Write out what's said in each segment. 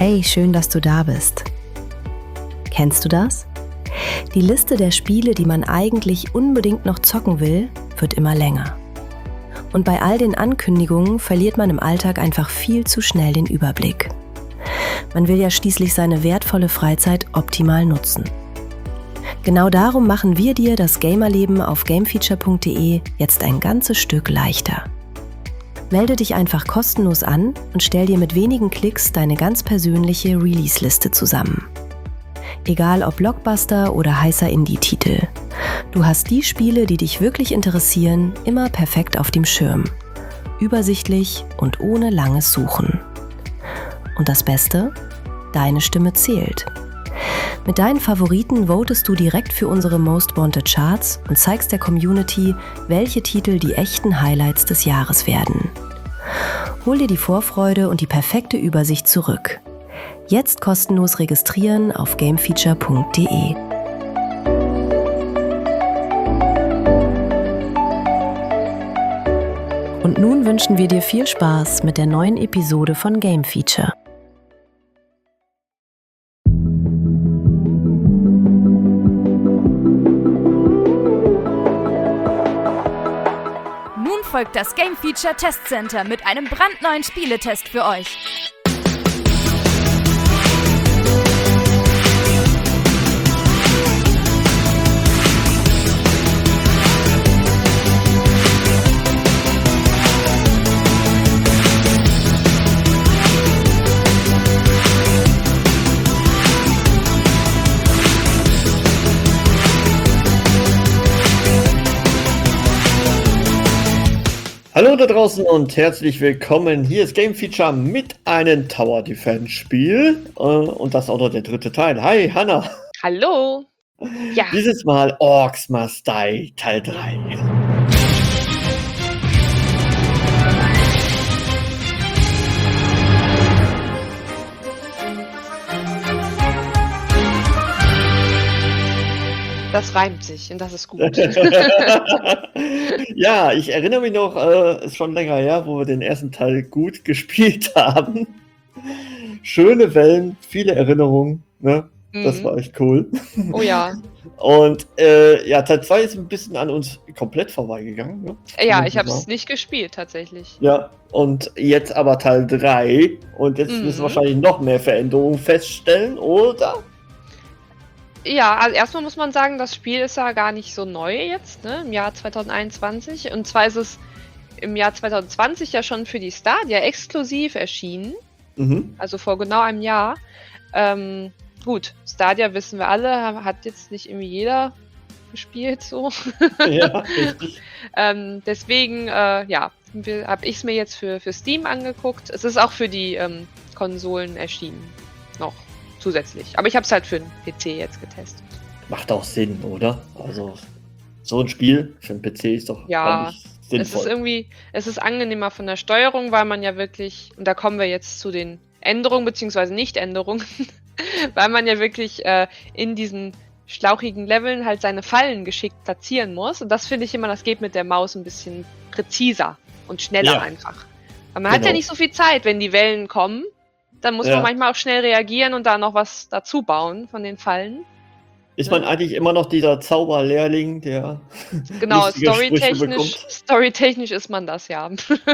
Hey, schön, dass du da bist. Kennst du das? Die Liste der Spiele, die man eigentlich unbedingt noch zocken will, wird immer länger. Und bei all den Ankündigungen verliert man im Alltag einfach viel zu schnell den Überblick. Man will ja schließlich seine wertvolle Freizeit optimal nutzen. Genau darum machen wir dir das Gamerleben auf gamefeature.de jetzt ein ganzes Stück leichter. Melde dich einfach kostenlos an und stell dir mit wenigen Klicks deine ganz persönliche Release-Liste zusammen. Egal ob Blockbuster oder heißer Indie-Titel. Du hast die Spiele, die dich wirklich interessieren, immer perfekt auf dem Schirm. Übersichtlich und ohne langes Suchen. Und das Beste? Deine Stimme zählt. Mit deinen Favoriten votest du direkt für unsere Most Wanted Charts und zeigst der Community, welche Titel die echten Highlights des Jahres werden. Hol dir die Vorfreude und die perfekte Übersicht zurück. Jetzt kostenlos registrieren auf gamefeature.de. Und nun wünschen wir dir viel Spaß mit der neuen Episode von Game Feature. Nun folgt das Game Feature Test Center mit einem brandneuen Spieletest für euch. Hallo da draußen und herzlich willkommen. Hier ist Game Feature mit einem Tower Defense Spiel und das auch noch der dritte Teil. Hi Hanna. Hallo. Ja. Dieses Mal Orcs Must Die Teil 3. Das reimt sich und das ist gut. Ja, ich erinnere mich noch, ist schon länger her, wo wir den ersten Teil gut gespielt haben. Schöne Wellen, viele Erinnerungen, ne? Das war echt cool. Oh ja. Und ja, Teil 2 ist ein bisschen an uns komplett vorbeigegangen. Ne? Ja, ich habe es nicht gespielt tatsächlich. Ja, und jetzt aber Teil 3 und jetzt müssen wir wahrscheinlich noch mehr Veränderungen feststellen, oder? Ja, also erstmal muss man sagen, das Spiel ist ja gar nicht so neu jetzt, ne, im Jahr 2021. Und zwar ist es im Jahr 2020 ja schon für die Stadia exklusiv erschienen. Also vor genau einem Jahr. Gut, Stadia wissen wir alle, hat jetzt nicht irgendwie jeder gespielt so. Ja, richtig. Deswegen, ja, habe ich es mir jetzt für Steam angeguckt. Es ist auch für die Konsolen erschienen. Noch zusätzlich. Aber ich habe es halt für den PC jetzt getestet. Macht auch Sinn, oder? Also so ein Spiel für den PC ist doch eigentlich sinnvoll. Es ist angenehmer von der Steuerung, weil man ja wirklich, und da kommen wir jetzt zu den Änderungen beziehungsweise Nicht-Änderungen, weil man ja wirklich in diesen schlauchigen Leveln halt seine Fallen geschickt platzieren muss. Und das finde ich immer, das geht mit der Maus ein bisschen präziser und schneller einfach. Weil man hat ja nicht so viel Zeit, wenn die Wellen kommen. Dann muss man manchmal auch schnell reagieren und da noch was dazu bauen von den Fallen. Ist man eigentlich immer noch dieser Zauberlehrling, der genau, storytechnisch ist man das, ja.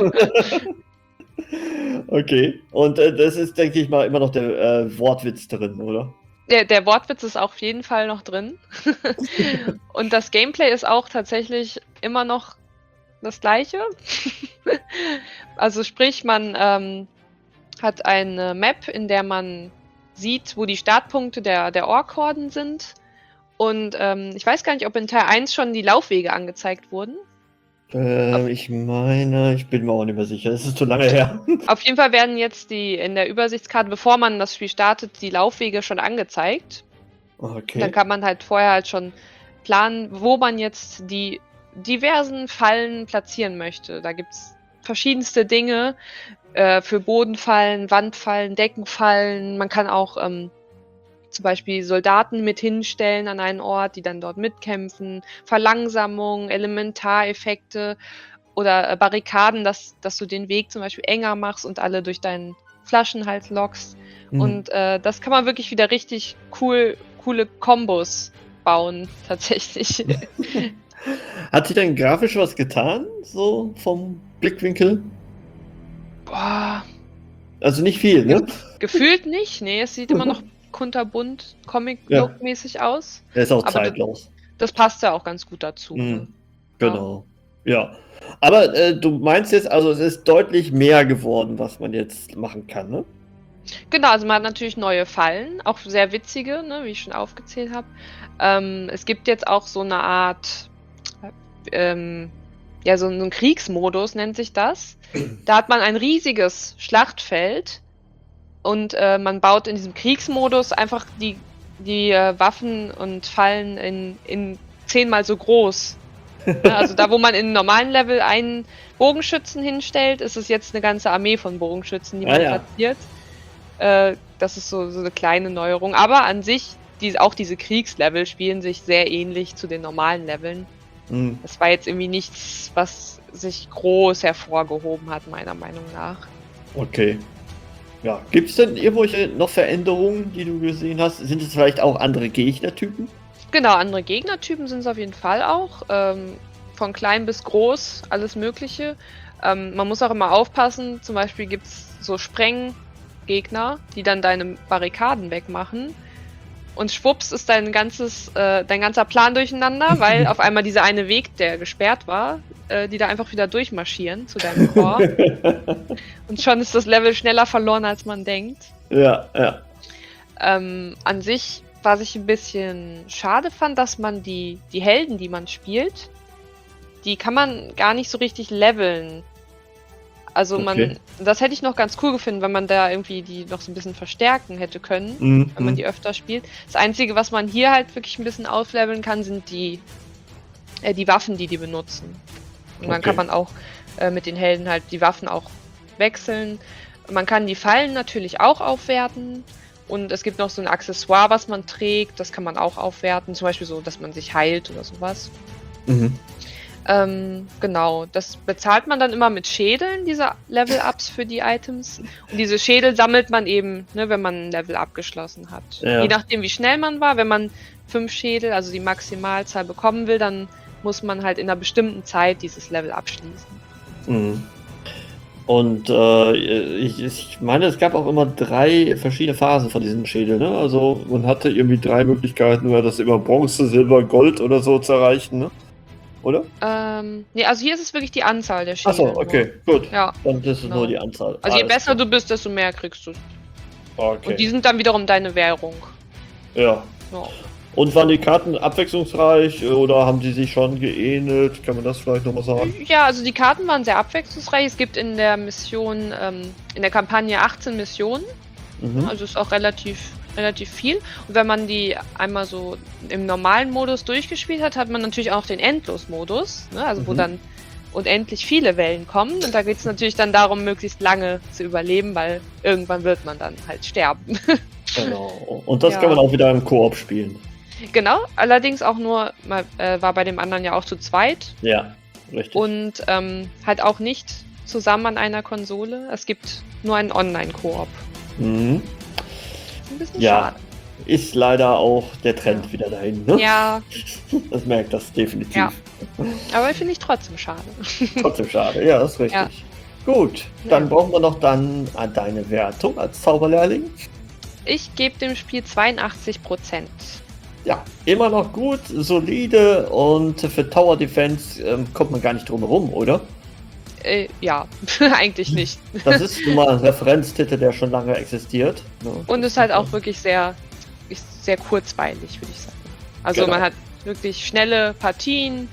Okay, und das ist, denke ich mal, immer noch der Wortwitz drin, oder? Der Wortwitz ist auf jeden Fall noch drin. Und das Gameplay ist auch tatsächlich immer noch das gleiche. Also sprich, man hat eine Map, in der man sieht, wo die Startpunkte der Ork-Horden sind. Und ich weiß gar nicht, ob in Teil 1 schon die Laufwege angezeigt wurden. Ich meine, ich bin mir auch nicht mehr sicher. Es ist zu lange her. Auf jeden Fall werden jetzt in der Übersichtskarte, bevor man das Spiel startet, die Laufwege schon angezeigt. Okay. Dann kann man halt vorher halt schon planen, wo man jetzt die diversen Fallen platzieren möchte. Da gibt es verschiedenste Dinge. Für Bodenfallen, Wandfallen, Deckenfallen. Man kann auch zum Beispiel Soldaten mit hinstellen an einen Ort, die dann dort mitkämpfen. Verlangsamung, Elementareffekte oder Barrikaden, dass du den Weg zum Beispiel enger machst und alle durch deinen Flaschenhals-Loks. Und das kann man wirklich wieder richtig coole Kombos bauen, tatsächlich. Hat sich denn grafisch was getan, so vom Blickwinkel? Boah, Also nicht viel, ne? gefühlt nicht. Nee, es sieht immer noch kunterbunt, Comic-Look-mäßig aus. Der ist auch Aber zeitlos. Das passt ja auch ganz gut dazu. Ne? Genau. Ja. Aber du meinst jetzt, also es ist deutlich mehr geworden, was man jetzt machen kann, ne? Genau, also man hat natürlich neue Fallen, auch sehr witzige, ne, wie ich schon aufgezählt habe. Es gibt jetzt auch so eine Art, so einen Kriegsmodus nennt sich das. Da hat man ein riesiges Schlachtfeld und man baut in diesem Kriegsmodus einfach die Waffen und Fallen in 10-mal so groß. Ja, also da, wo man in einem normalen Level einen Bogenschützen hinstellt, ist es jetzt eine ganze Armee von Bogenschützen, die man platziert. Das ist so eine kleine Neuerung. Aber an sich, auch diese Kriegslevel spielen sich sehr ähnlich zu den normalen Leveln. Das war jetzt irgendwie nichts, was sich groß hervorgehoben hat, meiner Meinung nach. Okay. Ja, gibt es denn irgendwelche noch Veränderungen, die du gesehen hast? Sind es vielleicht auch andere Gegnertypen? Genau, andere Gegnertypen sind es auf jeden Fall auch. Von klein bis groß, alles Mögliche. Man muss auch immer aufpassen, zum Beispiel gibt es so Sprenggegner, die dann deine Barrikaden wegmachen. Und schwupps ist dein ganzer Plan durcheinander, weil auf einmal dieser eine Weg, der gesperrt war, die da einfach wieder durchmarschieren zu deinem Core. Und schon ist das Level schneller verloren, als man denkt. Ja. An sich, was ich ein bisschen schade fand, dass man die Helden, die man spielt, die kann man gar nicht so richtig leveln. Also das hätte ich noch ganz cool gefunden, wenn man da irgendwie die noch so ein bisschen verstärken hätte können, wenn man die öfter spielt. Das Einzige, was man hier halt wirklich ein bisschen aufleveln kann, sind die Waffen, die benutzen. Und dann kann man auch mit den Helden halt die Waffen auch wechseln. Man kann die Fallen natürlich auch aufwerten. Und es gibt noch so ein Accessoire, was man trägt. Das kann man auch aufwerten. Zum Beispiel so, dass man sich heilt oder sowas. Genau, das bezahlt man dann immer mit Schädeln, diese Level-Ups für die Items. Und diese Schädel sammelt man eben, ne, wenn man ein Level abgeschlossen hat. Ja. Je nachdem, wie schnell man war. Wenn man 5 Schädel, also die Maximalzahl, bekommen will, dann muss man halt in einer bestimmten Zeit dieses Level abschließen. Und ich meine, es gab auch immer 3 verschiedene Phasen von diesen Schädeln, ne? Also man hatte irgendwie 3 Möglichkeiten, das über Bronze, Silber, Gold oder so zu erreichen, ne? Oder? Nee, also hier ist es wirklich die Anzahl der Schädel. Achso, okay, gut. Ja, dann ist es nur die Anzahl. Also je besser du bist, desto mehr kriegst du. Okay. Und die sind dann wiederum deine Währung. Ja. Und waren die Karten abwechslungsreich oder haben die sich schon geähnelt? Kann man das vielleicht nochmal sagen? Ja, also die Karten waren sehr abwechslungsreich. Es gibt in der Mission, in der Kampagne 18 Missionen. Also ist auch relativ viel. Und wenn man die einmal so im normalen Modus durchgespielt hat, hat man natürlich auch den Endlos-Modus, ne? Also wo dann unendlich viele Wellen kommen. Und da geht es natürlich dann darum, möglichst lange zu überleben, weil irgendwann wird man dann halt sterben. Genau. Und das kann man auch wieder im Koop spielen. Genau, allerdings auch nur, war bei dem anderen ja auch zu zweit. Ja, richtig. Und halt auch nicht zusammen an einer Konsole. Es gibt nur einen Online-Koop. Ein bisschen schade. Ist leider auch der Trend wieder dahin, ne? Ja. Das merkt das definitiv. Ja. Aber finde ich trotzdem schade. Trotzdem schade, ja, das ist richtig. Ja. Gut, dann brauchen wir noch dann deine Wertung als Zauberlehrling. Ich gebe dem Spiel 82%. Ja, immer noch gut, solide und für Tower Defense kommt man gar nicht drum herum, oder? Ja, eigentlich nicht. Das ist nun mal ein Referenztitel, der schon lange existiert. Ne? Und ist halt auch wirklich sehr kurzweilig, würde ich sagen. Also man hat wirklich schnelle Partien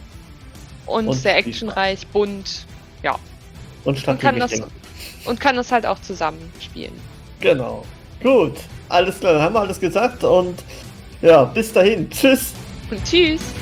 und sehr actionreich, bunt, ja. Und strategisch. Und kann das halt auch zusammen spielen. Genau. Gut, alles klar, dann haben wir alles gesagt und ja, bis dahin. Tschüss. Und tschüss.